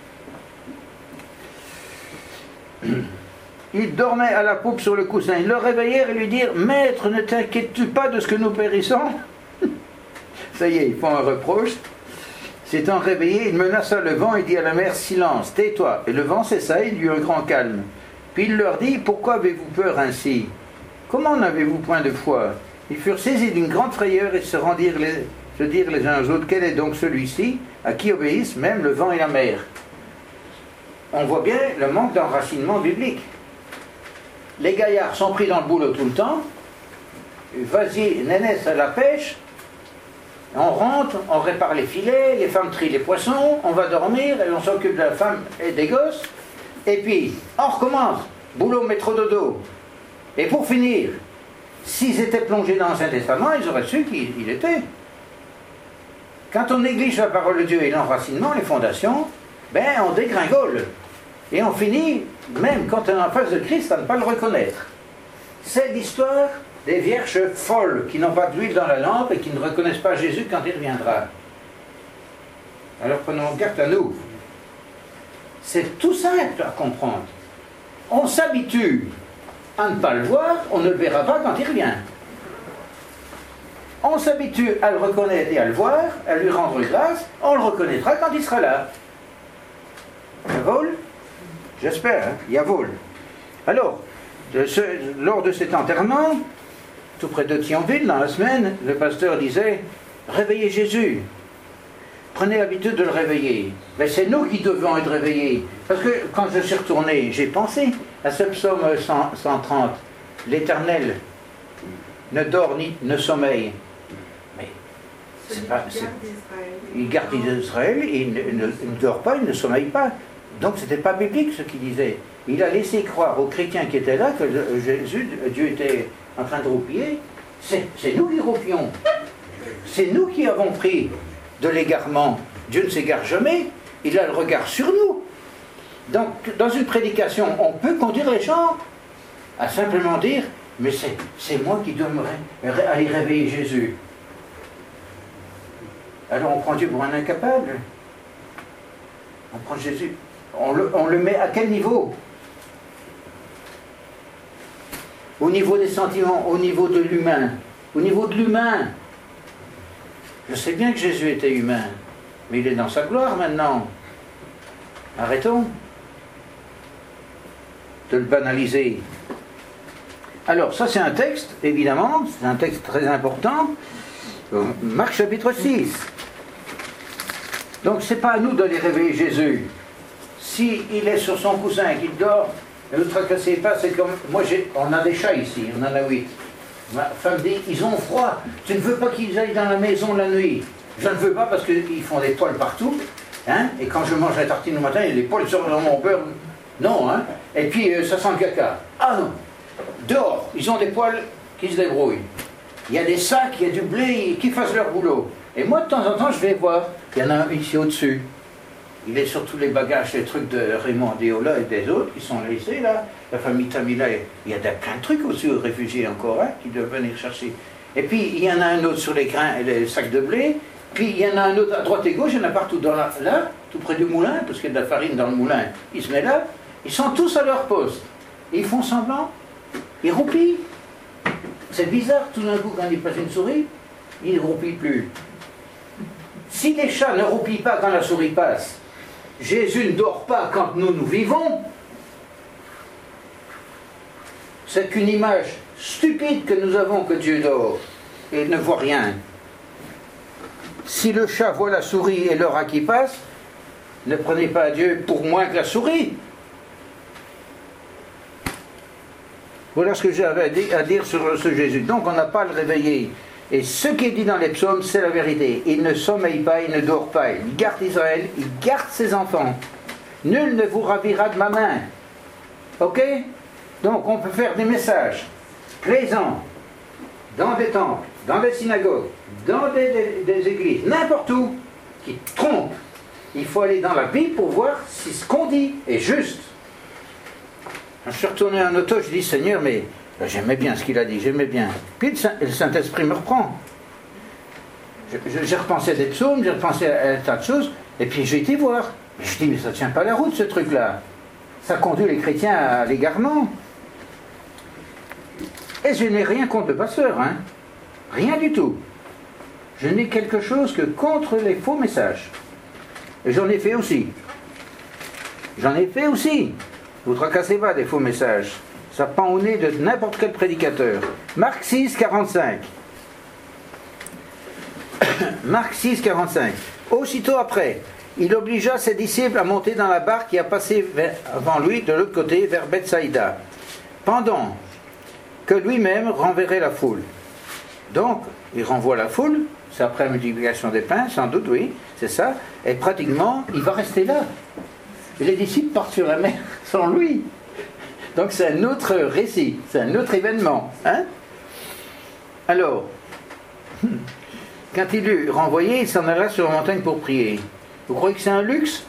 Speaker 1: Ils dormaient à la poupe sur le coussin. Ils le réveillèrent et lui dirent « Maître, ne t'inquiètes-tu pas de ce que nous périssons ?» Ça y est, ils font un reproche. S'étant réveillé, il menaça le vent et dit à la mer « Silence, tais-toi !» Et le vent cessa, il y eut un grand calme. Puis il leur dit « Pourquoi avez-vous peur ainsi ? Comment n'avez-vous point de foi ?» Ils furent saisis d'une grande frayeur et se dirent les uns aux autres « Quel est donc celui-ci à qui obéissent même le vent et la mer ?» On voit bien le manque d'enracinement biblique. Les gaillards sont pris dans le boulot tout le temps. Vas-y, nénesse à la pêche. On rentre, on répare les filets, les femmes trient les poissons, on va dormir et on s'occupe de la femme et des gosses. Et puis, on recommence. Boulot, métro, dodo. Et pour finir, s'ils étaient plongés dans l'Ancien Testament, ils auraient su qui il était. Quand on néglige la parole de Dieu et l'enracinement, les fondations, ben on dégringole. Et on finit, même quand on est en face de Christ, à ne pas le reconnaître. C'est l'histoire des vierges folles qui n'ont pas d'huile dans la lampe et qui ne reconnaissent pas Jésus quand il reviendra. Alors prenons garde à nous. C'est tout simple à comprendre. On s'habitue à ne pas le voir, on ne le verra pas quand il revient. On s'habitue à le reconnaître et à le voir, à lui rendre grâce, on le reconnaîtra quand il sera là. Ça vole ? J'espère, hein, il y a vol. Alors, lors de cet enterrement, tout près de Thionville, dans la semaine, le pasteur disait « Réveillez Jésus ». Prenez l'habitude de le réveiller. Mais c'est nous qui devons être réveillés. Parce que quand je suis retourné, j'ai pensé à ce psaume 130. « L'Éternel ne dort ni ne sommeille ». Mais il garde Israël, il ne dort pas, il ne sommeille pas. Donc ce n'était pas biblique ce qu'il disait. Il a laissé croire aux chrétiens qui étaient là que Dieu était en train de roupiller. C'est nous qui roupions. C'est nous qui avons pris de l'égarement. Dieu ne s'égare jamais. Il a le regard sur nous. Donc dans une prédication, on peut conduire les gens à simplement dire « Mais c'est moi qui dois aller réveiller Jésus. » Alors on prend Dieu pour un incapable. On prend Jésus. On le met à quel niveau? Au niveau des sentiments, au niveau de l'humain. Au niveau de l'humain. Je sais bien que Jésus était humain, mais il est dans sa gloire maintenant. Arrêtons de le banaliser. Alors, ça c'est un texte, évidemment, c'est un texte très important. Marc chapitre 6. Donc, c'est pas à nous d'aller réveiller Jésus. S'il est sur son coussin et qu'il dort, ne vous tracassez pas, c'est comme... Moi, on a des chats ici, on en a 8. Ma femme dit, ils ont froid, tu ne veux pas qu'ils aillent dans la maison la nuit. Je ne veux pas parce qu'ils font des poils partout, hein, et quand je mange la tartine le matin, il y a des poils sur mon beurre. Non, hein. Et puis, ça sent le caca. Ah non. Dehors, ils ont des poils qui se débrouillent. Il y a des sacs, il y a du blé, qui fassent leur boulot. Et moi, de temps en temps, je vais voir. Il y en a un ici au-dessus. Il est sur tous les bagages, les trucs de Raymond Déola et des autres qui sont laissés là. La famille Tamila, il y a plein de trucs au-dessus aux réfugiés encore, hein, qui doivent venir chercher. Et puis, il y en a un autre sur les grains et les sacs de blé. Puis, il y en a un autre à droite et gauche, il y en a partout là, tout près du moulin, parce qu'il y a de la farine dans le moulin. Il se met là. Ils sont tous à leur poste. Et ils font semblant. Ils roupillent. C'est bizarre, tout d'un coup, quand il passe une souris, ils ne roupillent plus. Si les chats ne roupillent pas quand la souris passe, Jésus ne dort pas quand nous vivons, c'est qu'une image stupide que nous avons que Dieu dort et ne voit rien. Si le chat voit la souris et le rat qui passe, ne prenez pas Dieu pour moins que la souris. Voilà ce que j'avais à dire sur ce Jésus. Donc on n'a pas à le réveiller. Et ce qui est dit dans les psaumes, c'est la vérité. Il ne sommeille pas, il ne dort pas. Il garde Israël, il garde ses enfants. Nul ne vous ravira de ma main. Ok? Donc on peut faire des messages plaisants dans des temples, dans des synagogues, dans des églises, n'importe où, qui trompent. Il faut aller dans la Bible pour voir si ce qu'on dit est juste. Je suis retourné en auto, je dis Seigneur, mais j'aimais bien ce qu'il a dit, j'aimais bien. Puis le Saint-Esprit me reprend. J'ai repensé à des psaumes, j'ai repensé à un tas de choses, et puis j'ai été voir. Je dis, mais ça ne tient pas la route ce truc-là. Ça conduit les chrétiens à l'égarement. Et je n'ai rien contre le pasteur, hein. Rien du tout. Je n'ai quelque chose que contre les faux messages. Et j'en ai fait aussi. J'en ai fait aussi. Vous ne tracassez pas des faux messages. Ça pend au nez de n'importe quel prédicateur. Marc 6, 45. Marc 6, 45. Aussitôt après, il obligea ses disciples à monter dans la barque qui a passé avant lui de l'autre côté vers Bethsaïda, pendant que lui-même renverrait la foule. Donc, il renvoie la foule, c'est après la multiplication des pains, sans doute, oui, c'est ça, et pratiquement, il va rester là. Et les disciples partent sur la mer sans lui. Donc c'est un autre récit, c'est un autre événement. Hein? Alors, quand il eut renvoyé, il s'en alla sur la montagne pour prier. Vous croyez que c'est un luxe?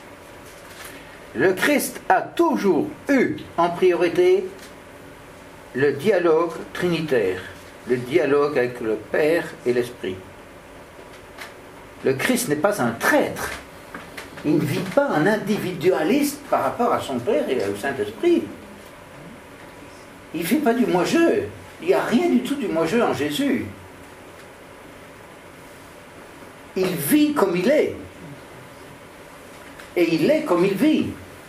Speaker 1: Le Christ a toujours eu en priorité le dialogue trinitaire, le dialogue avec le Père et l'Esprit. Le Christ n'est pas un traître. Il ne vit pas un individualiste par rapport à son Père et au Saint-Esprit. Il ne fait pas du moi-je. Il n'y a rien du tout du moi-je en Jésus. Il vit comme il est. Et il est comme il vit.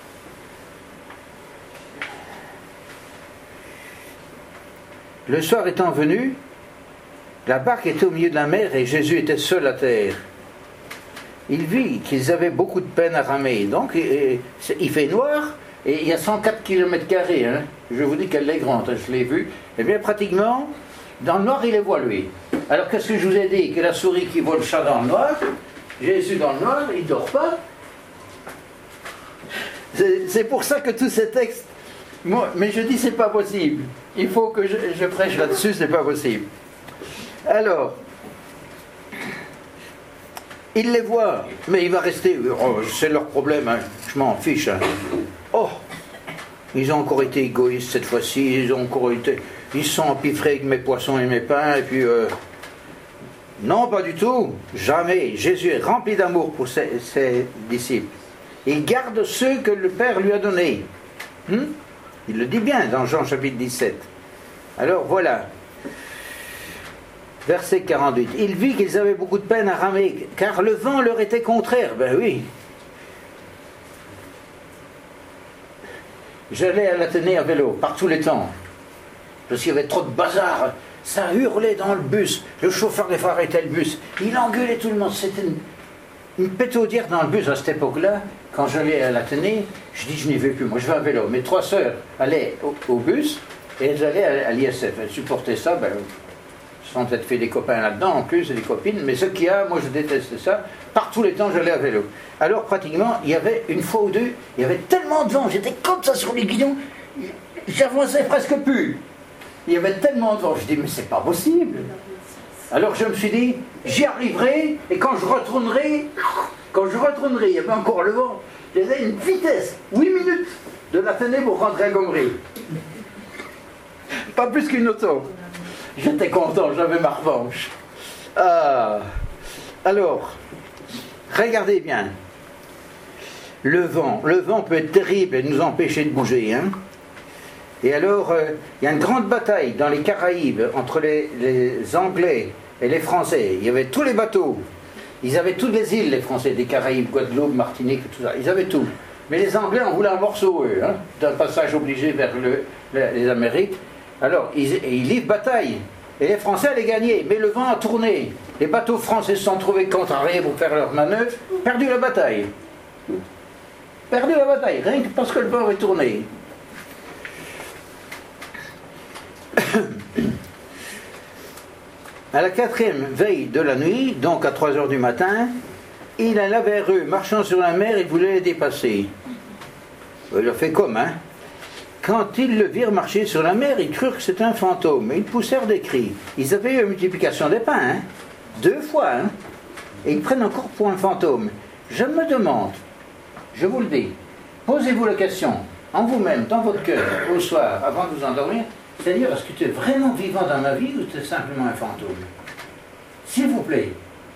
Speaker 1: Le soir étant venu, la barque était au milieu de la mer et Jésus était seul à terre. Il vit qu'ils avaient beaucoup de peine à ramer. Donc, il fait noir et il y a 104 km². Hein. Je vous dis qu'elle est grande, hein, je l'ai vue. Eh bien, pratiquement, dans le noir, il les voit, lui. Alors, qu'est-ce que je vous ai dit? Que la souris qui voit le chat dans le noir, Jésus dans le noir, il ne dort pas. C'est pour ça que tous ces textes... Moi, mais je dis, c'est pas possible. Il faut que je prêche là-dessus, c'est pas possible. Alors... il les voit, mais il va rester. Oh, c'est leur problème, hein. Je m'en fiche. Hein. Oh, ils ont encore été égoïstes cette fois-ci. Ils sont empiffrés avec mes poissons et mes pains. Et puis, non, pas du tout. Jamais. Jésus est rempli d'amour pour ses disciples. Il garde ceux que le Père lui a donnés. Il le dit bien dans Jean chapitre 17. Alors voilà. Verset 48. Il vit qu'ils avaient beaucoup de peine à ramer, car le vent leur était contraire. Ben oui. J'allais à l'Athénée à vélo, par tous les temps. Parce qu'il y avait trop de bazar. Ça hurlait dans le bus. Le chauffeur des fois arrêtait le bus. Il engueulait tout le monde. C'était une pétaudière dans le bus à cette époque-là. Quand j'allais à l'Athénée, je dis je n'y vais plus. Moi je vais à vélo. Mes 3 sœurs allaient au bus et elles allaient à l'ISF. Elles supportaient ça. Ben, ont peut-être fait des copains là-dedans en plus et des copines, mais ce qu'il y a, moi je déteste ça, par tous les temps j'allais à vélo. Alors pratiquement, il y avait une fois ou deux, il y avait tellement de vent, j'étais comme ça sur les guidons, j'avançais presque plus. Il y avait tellement de vent, je dis mais c'est pas possible. Alors je me suis dit, j'y arriverai, et quand je retournerai, il y avait encore le vent, j'avais une vitesse, 8 minutes de l'Athénée pour rentrer à Gomery. Pas plus qu'une auto. J'étais content, j'avais ma revanche. Alors, regardez bien. Le vent peut être terrible et nous empêcher de bouger. Hein. Et alors, il y a une grande bataille dans les Caraïbes entre les Anglais et les Français. Il y avait tous les bateaux. Ils avaient toutes les îles, les Français, des Caraïbes, Guadeloupe, Martinique, tout ça. Ils avaient tout. Mais les Anglais en voulaient un morceau, eux, hein, d'un passage obligé vers les Amériques. Alors, ils livrent bataille. Et les Français allaient gagner, mais le vent a tourné. Les bateaux français se sont trouvés contrariés pour faire leur manœuvre, perdu la bataille. Perdu la bataille, rien que parce que le vent avait tourné. À la 4e veille de la nuit, donc à 3 heures du matin, il alla vers eux, marchant sur la mer, il voulait les dépasser. Il a fait comme, hein. Quand ils le virent marcher sur la mer, ils crurent que c'était un fantôme. Ils poussèrent des cris. Ils avaient eu la multiplication des pains, hein. 2 fois, hein. Et ils prennent encore pour un fantôme. Je me demande, je vous le dis, posez-vous la question, en vous-même, dans votre cœur, au soir, avant de vous endormir, c'est-à-dire, est-ce que tu es vraiment vivant dans ma vie ou tu es simplement un fantôme? S'il vous plaît.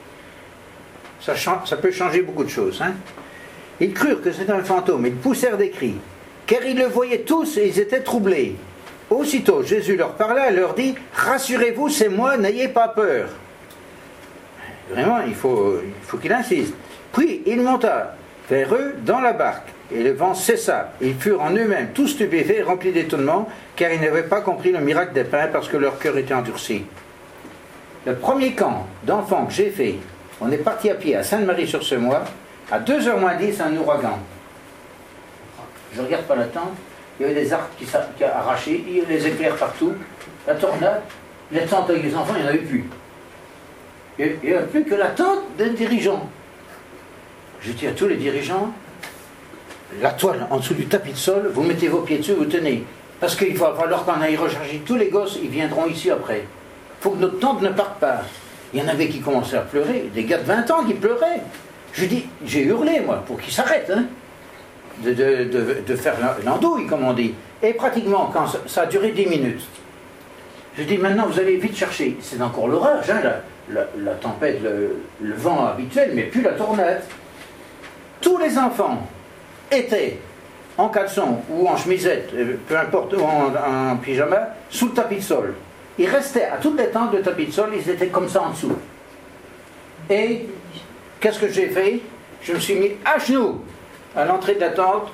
Speaker 1: Ça peut changer beaucoup de choses, hein. Ils crurent que c'était un fantôme. Ils poussèrent des cris. Car ils le voyaient tous et ils étaient troublés. Aussitôt, Jésus leur parla et leur dit « Rassurez-vous, c'est moi, n'ayez pas peur. » Vraiment, il faut qu'il insiste. Puis il monta vers eux dans la barque, et le vent cessa. Ils furent en eux-mêmes tous stupéfaits et remplis d'étonnement, car ils n'avaient pas compris le miracle des pains parce que leur cœur était endurci. Le premier camp d'enfants que j'ai fait, on est parti à pied à Sainte-Marie-sur-Semois, à 2h moins 10, un ouragan. Je ne regarde pas la tente, il y avait des arbres qui arrachés, il y avait des éclairs partout, la tornade, les tentes avec les enfants, il n'y en avait plus. Il n'y avait plus que la tente des dirigeants. Je dis à tous les dirigeants, la toile en dessous du tapis de sol, vous mettez vos pieds dessus, vous tenez. Parce qu'il va falloir qu'on aille recharger tous les gosses, ils viendront ici après. Il faut que notre tente ne parte pas. Il y en avait qui commençaient à pleurer, des gars de 20 ans qui pleuraient. Je dis, j'ai hurlé moi, pour qu'ils s'arrêtent, hein, de faire l'andouille, comme on dit. Et pratiquement, quand ça a duré 10 minutes, je dis, maintenant vous allez vite chercher. C'est encore l'orage, hein, la tempête, le vent habituel, mais plus la tornade. Tous les enfants étaient en caleçon ou en chemisette, peu importe, ou en pyjama, sous le tapis de sol. Ils restaient à toutes les tentes de tapis de sol, ils étaient comme ça en dessous. Et qu'est-ce que j'ai fait? Je me suis mis à genoux à l'entrée de la tente.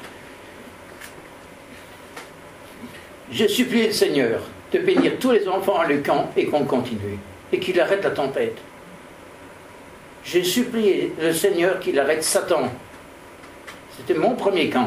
Speaker 1: J'ai supplié le Seigneur de bénir tous les enfants à le camp et qu'on continue, et qu'il arrête la tempête. J'ai supplié le Seigneur qu'il arrête Satan. C'était mon premier camp.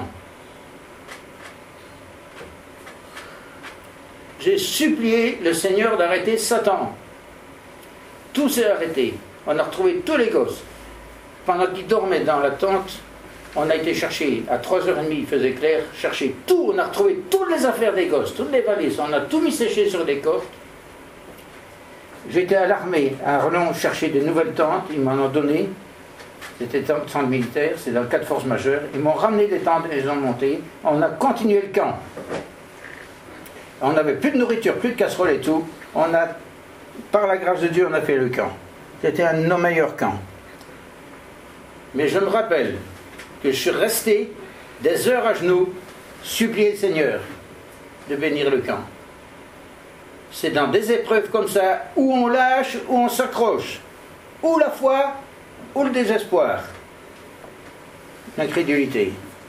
Speaker 1: J'ai supplié le Seigneur d'arrêter Satan. Tout s'est arrêté. On a retrouvé tous les gosses. Pendant qu'ils dormaient dans la tente, on a été chercher, à 3h30, il faisait clair, chercher tout. On a retrouvé toutes les affaires des gosses, toutes les valises. On a tout mis séché sur des cordes. J'étais à l'armée, à Arlon, chercher de nouvelles tentes. Ils m'en ont donné. C'était un centre militaire, c'est dans le cas de force majeure. Ils m'ont ramené des tentes et les ont montées. On a continué le camp. On n'avait plus de nourriture, plus de casseroles et tout. Par la grâce de Dieu, on a fait le camp. C'était un de nos meilleurs camps. Mais je me rappelle que je suis resté des heures à genoux, supplier le Seigneur de bénir le camp. C'est dans des épreuves comme ça, où on lâche, où on s'accroche. Ou la foi, ou le désespoir. L'incrédulité.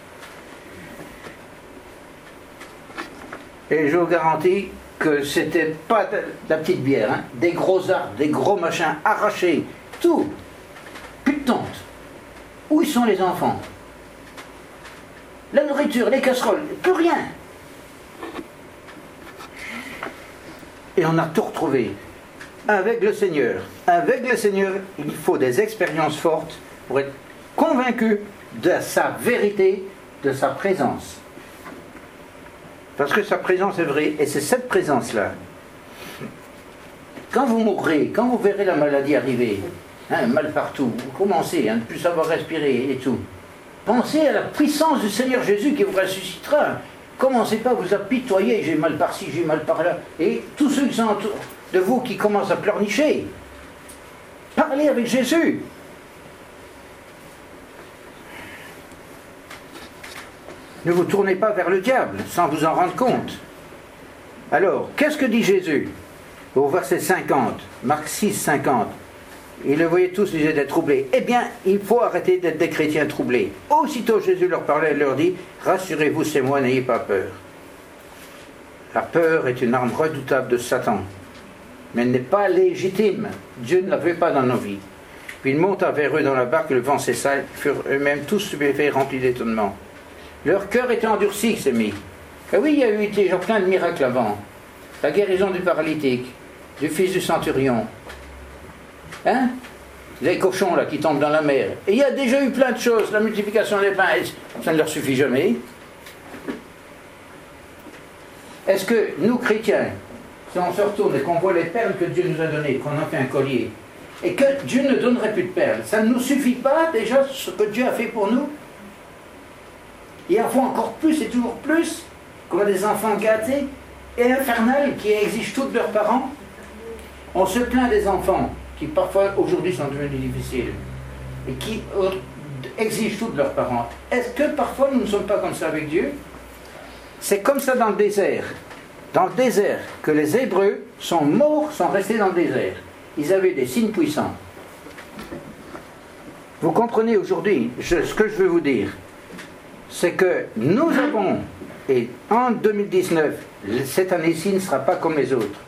Speaker 1: Et je vous garantis que c'était pas de la petite bière, hein. Des gros arbres, des gros machins arrachés, tout. Plus de tente. Où sont les enfants? La nourriture, les casseroles, plus rien. Et on a tout retrouvé. Avec le Seigneur. Avec le Seigneur, il faut des expériences fortes pour être convaincu de sa vérité, de sa présence. Parce que sa présence est vraie, et c'est cette présence-là. Quand vous mourrez, quand vous verrez la maladie arriver, hein, mal partout, vous commencez à ne plus savoir respirer et tout, pensez à la puissance du Seigneur Jésus qui vous ressuscitera. Commencez pas à vous apitoyer, j'ai mal par-ci, j'ai mal par-là. Et tous ceux qui sont autour de vous qui commencent à pleurnicher, parlez avec Jésus. Ne vous tournez pas vers le diable sans vous en rendre compte. Alors, qu'est-ce que dit Jésus au verset 50, Marc 6, 50? Ils le voyaient tous, ils étaient troublés. Eh bien, il faut arrêter d'être des chrétiens troublés. Aussitôt Jésus leur parlait et leur dit, rassurez-vous, c'est moi, n'ayez pas peur. La peur est une arme redoutable de Satan. mais elle n'est pas légitime. Dieu ne la veut pas dans nos vies. Puis il monta vers eux dans la barque, le vent cessa, ils furent eux-mêmes tous stupéfaits, remplis d'étonnement. Leur cœur était endurci, s'est mis. Et oui, il y a eu déjà plein de miracles avant. La guérison du paralytique, du fils du centurion. Hein? Les cochons là qui tombent dans la mer. Et il y a déjà eu plein de choses, la multiplication des pains, ça ne leur suffit jamais. Est-ce que nous, chrétiens, si on se retourne et qu'on voit les perles que Dieu nous a données, qu'on en fait un collier, et que Dieu ne donnerait plus de perles, ça ne nous suffit pas déjà ce que Dieu a fait pour nous? Il en faut encore plus et toujours plus, comme des enfants gâtés et infernales qui exigent tout de leurs parents. On se plaint des enfants qui parfois aujourd'hui sont devenus difficiles et qui exigent tout de leurs parents. Est-ce que parfois nous ne sommes pas comme ça avec Dieu? C'est comme ça dans le désert. Dans le désert, que les Hébreux sont morts, sont restés dans le désert. Ils avaient des signes puissants. Vous comprenez aujourd'hui ce que je veux vous dire, c'est que nous avons, et en 2019, cette année-ci ne sera pas comme les autres.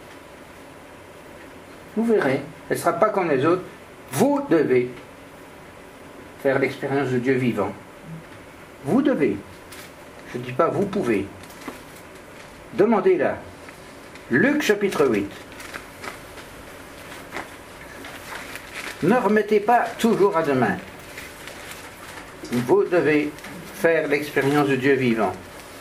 Speaker 1: Vous verrez, elle ne sera pas comme les autres. Vous devez faire l'expérience de Dieu vivant. Vous devez. Je ne dis pas vous pouvez. Demandez-la. Luc chapitre 8. Ne remettez pas toujours à demain. Vous devez faire l'expérience de Dieu vivant.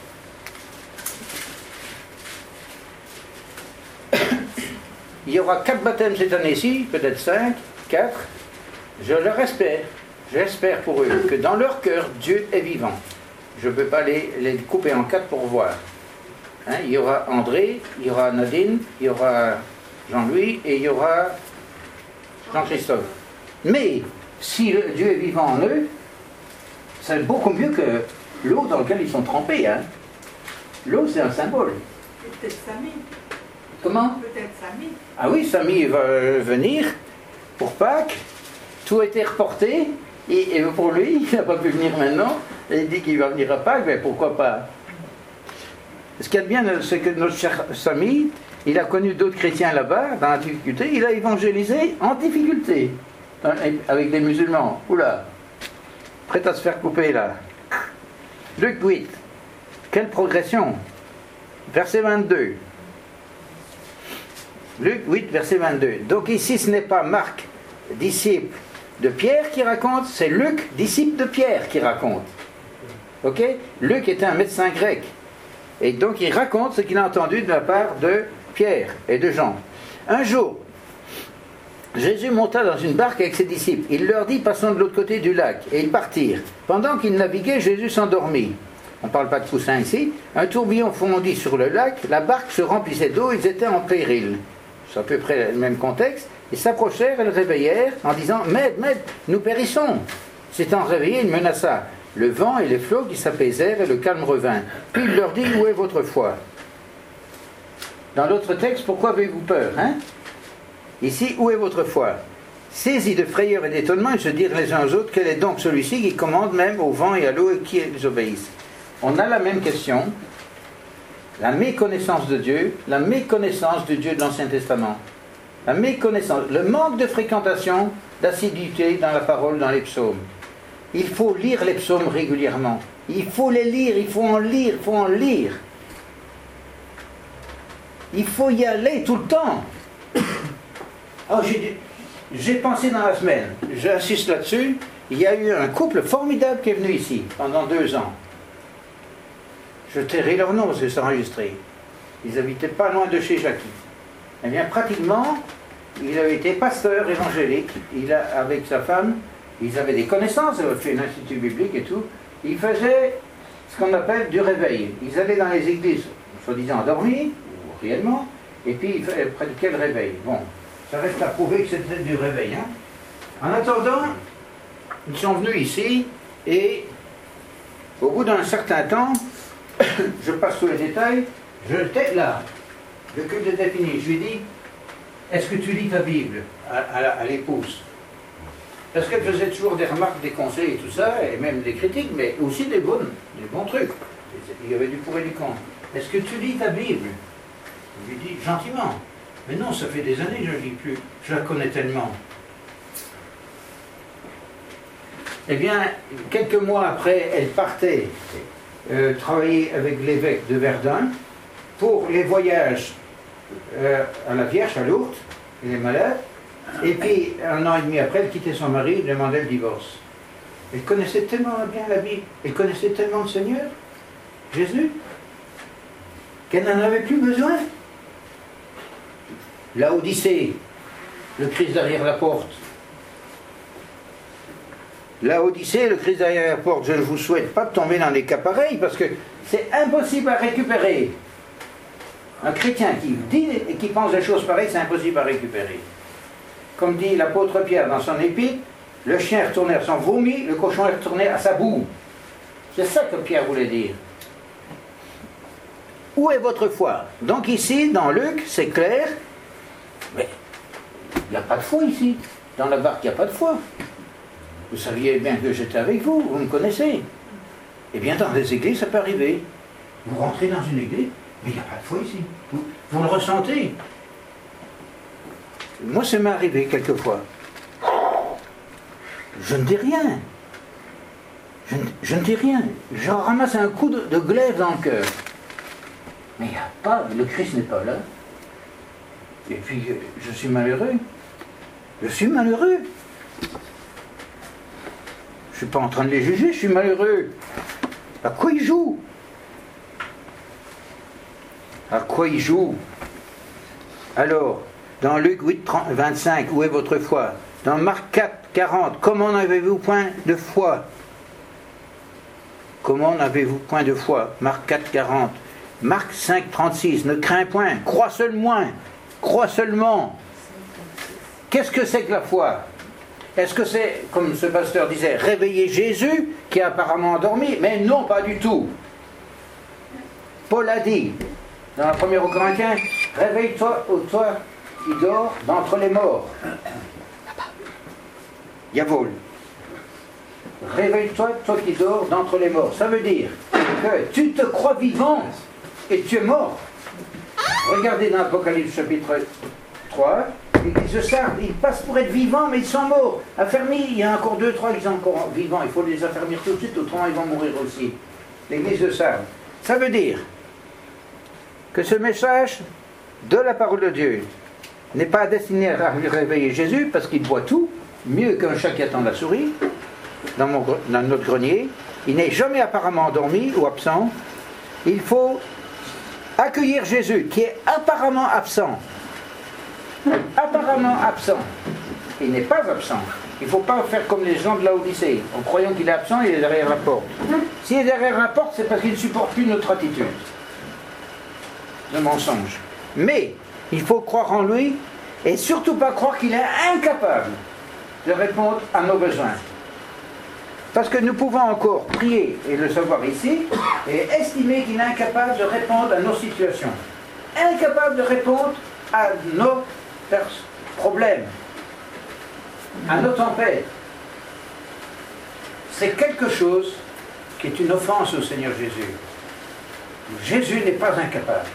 Speaker 1: Il y aura 4 baptêmes cette année-ci, peut-être 5, 4. Je leur espère. J'espère pour eux que dans leur cœur, Dieu est vivant. Je ne peux pas les couper en 4 pour voir. Hein, il y aura André, il y aura Nadine, il y aura Jean-Louis et il y aura Jean-Christophe. Mais si Dieu est vivant en eux, c'est beaucoup mieux que l'eau dans laquelle ils sont trempés. Hein. L'eau, c'est un symbole.
Speaker 3: Peut-être Samy.
Speaker 1: Comment?
Speaker 3: Peut-être Samy.
Speaker 1: Ah oui, Samy va venir pour Pâques. Tout a été reporté. Et pour lui, il n'a pas pu venir maintenant. Et il dit qu'il va venir à Pâques, mais pourquoi pas? Ce qu'il y a de bien, c'est que notre cher Samy, il a connu d'autres chrétiens là-bas, dans la difficulté. Il a évangélisé en difficulté, avec des musulmans. Oula, prêt à se faire couper là. Luc 8, quelle progression? Verset 22. Luc 8, verset 22. Donc ici, ce n'est pas Marc, disciple de Pierre qui raconte, c'est Luc, disciple de Pierre qui raconte. Ok? Luc était un médecin grec. Et donc il raconte ce qu'il a entendu de la part de Pierre et de Jean. Un jour, Jésus monta dans une barque avec ses disciples. Il leur dit, passons de l'autre côté du lac. Et ils partirent. Pendant qu'ils naviguaient, Jésus s'endormit. On ne parle pas de coussin ici. Un tourbillon fondit sur le lac. La barque se remplissait d'eau. Ils étaient en péril. C'est à peu près le même contexte. Ils s'approchèrent et le réveillèrent en disant, Maître, Maître, nous périssons. S'étant réveillé, il menaça le vent et les flots qui s'apaisèrent et le calme revint. Puis il leur dit, où est votre foi? Dans l'autre texte, pourquoi avez-vous peur, hein? Ici, où est votre foi? Saisis de frayeur et d'étonnement, ils se dirent les uns aux autres, quel est donc celui-ci qui commande même au vent et à l'eau et qui les obéissent? On a la même question, la méconnaissance de Dieu, la méconnaissance du Dieu de l'Ancien Testament. La méconnaissance, le manque de fréquentation, d'assiduité dans la parole, dans les psaumes. Il faut lire les psaumes régulièrement. Il faut les lire, il faut en lire, il faut en lire. Il faut y aller tout le temps. Oh, j'ai pensé dans la semaine, j'insiste là-dessus, il y a eu un couple formidable qui est venu ici pendant 2 ans. Je tairai leur nom parce que c'est enregistré. Ils n'habitaient pas loin de chez Jackie. Eh bien, pratiquement, il avait été pasteur évangélique. Avec sa femme, ils avaient des connaissances, ils avaient fait un institut biblique et tout. Ils faisaient ce qu'on appelle du réveil. Ils allaient dans les églises, soi-disant endormis, ou réellement, et puis ils pratiquaient le réveil. Bon, ça reste à prouver que c'était du réveil. Hein. En attendant, ils sont venus ici, et au bout d'un certain temps, je passe tous les détails, j'étais là. Le culte était fini. Je lui dis, est-ce que tu lis ta Bible à l'épouse? Parce qu'elle faisait toujours des remarques, des conseils et tout ça, et même des critiques, mais aussi des bons trucs. Il y avait du pour et du contre. Est-ce que tu lis ta Bible? Je lui dis, gentiment. Mais non, ça fait des années que je ne la lis plus. Je la connais tellement. Eh bien, quelques mois après, elle partait travailler avec l'évêque de Verdun pour les voyages à la Vierge, à Lourdes, et les malades. Et puis, 1 an et demi après, elle quittait son mari, demandait le divorce. Elle connaissait tellement bien la Bible, elle connaissait tellement le Seigneur, Jésus, qu'elle n'en avait plus besoin. La Odyssée, le Christ derrière la porte. La Odyssée, le Christ derrière la porte, je ne vous souhaite pas de tomber dans des cas pareils, parce que c'est impossible à récupérer. Un chrétien qui dit et qui pense des choses pareilles, c'est impossible à récupérer. Comme dit l'apôtre Pierre dans son épître, le chien retournait à son vomi, le cochon retournait à sa boue. C'est ça que Pierre voulait dire. Où est votre foi? Donc ici, dans Luc, c'est clair, mais il n'y a pas de foi ici. Dans la barque, il n'y a pas de foi. Vous saviez bien que j'étais avec vous, vous me connaissez. Eh bien, dans les églises, ça peut arriver. Vous rentrez dans une église, mais il n'y a pas de foi ici. Vous le ressentez. Moi, ça m'est arrivé quelquefois. Je ne dis rien. Je ne dis rien. J'en ramasse un coup de glaive dans le cœur. Mais il n'y a pas, le Christ n'est pas là. Et puis, je suis malheureux. Je suis malheureux. Je ne suis pas en train de les juger, je suis malheureux. À quoi ils jouent? À quoi ils jouent? Alors, dans Luc 8, 25, où est votre foi? Dans Marc 4, 40, comment n'avez-vous point de foi? Comment n'avez-vous point de foi? Marc 4, 40. Marc 5, 36, ne crains point, crois seulement. Crois seulement. Qu'est-ce que c'est que la foi? Est-ce que c'est, comme ce pasteur disait, réveiller Jésus, qui est apparemment endormi? Mais non, pas du tout. Paul a dit, dans la première aux Corinthiens, réveille-toi, ô toi qui dors d'entre les morts. Yavol. Réveille-toi, toi qui dors d'entre les morts. Ça veut dire que tu te crois vivant et tu es mort. Regardez dans l'Apocalypse chapitre 3, l'église Sardes, ils passent pour être vivants, mais ils sont morts. Affermis, il y a encore 2, 3 qui sont encore vivants. Il faut les affermir tout de suite, autrement ils vont mourir aussi. L'église de Sardes. Ça veut dire que ce message de la parole de Dieu n'est pas destiné à réveiller Jésus, parce qu'il boit tout, mieux qu'un chat qui attend la souris, dans notre grenier. Il n'est jamais apparemment endormi ou absent. Il faut accueillir Jésus, qui est apparemment absent. Apparemment absent. Il n'est pas absent. Il ne faut pas faire comme les gens de la Odyssée. En croyant qu'il est absent, il est derrière la porte. S'il est derrière la porte, c'est parce qu'il ne supporte plus notre attitude de mensonge. Mais il faut croire en lui et surtout pas croire qu'il est incapable de répondre à nos besoins. Parce que nous pouvons encore prier et le savoir ici et estimer qu'il est incapable de répondre à nos situations. Incapable de répondre à nos problèmes, à nos tempêtes. C'est quelque chose qui est une offense au Seigneur Jésus. Jésus n'est pas incapable.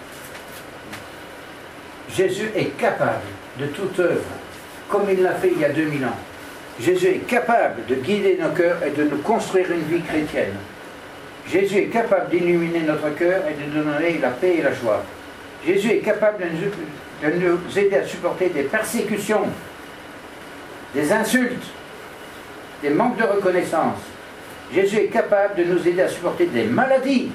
Speaker 1: Jésus est capable de toute œuvre, comme il l'a fait il y a 2000 ans. Jésus est capable de guider nos cœurs et de nous construire une vie chrétienne. Jésus est capable d'illuminer notre cœur et de nous donner la paix et la joie. Jésus est capable de nous aider à supporter des persécutions, des insultes, des manques de reconnaissance. Jésus est capable de nous aider à supporter des maladies,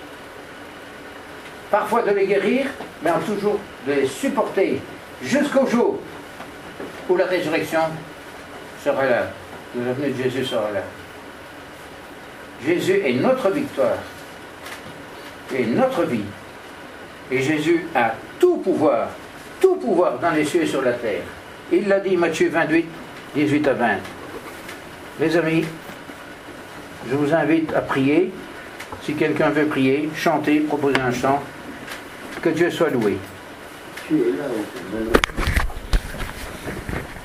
Speaker 1: parfois de les guérir, mais en toujours de les supporter jusqu'au jour où la résurrection sera là, où la venue de Jésus sera là. Jésus est notre victoire et notre vie. Et Jésus a tout pouvoir dans les cieux et sur la terre. Il l'a dit, Matthieu 28, 18 à 20. Les amis, je vous invite à prier. Si quelqu'un veut prier, chanter, proposer un chant, que Dieu soit loué.
Speaker 4: Tu es là,